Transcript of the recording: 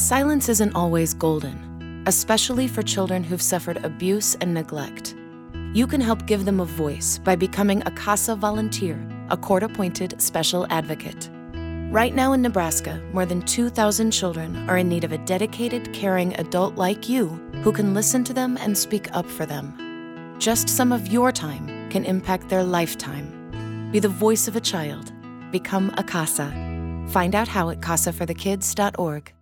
Silence isn't always golden, especially for children who've suffered abuse and neglect. You can help give them a voice by becoming a CASA volunteer, a court-appointed special advocate. Right now in Nebraska, more than 2,000 children are in need of a dedicated, caring adult like you who can listen to them and speak up for them. Just some of your time can impact their lifetime. Be the voice of a child. Become a CASA. Find out how at casaforthekids.org.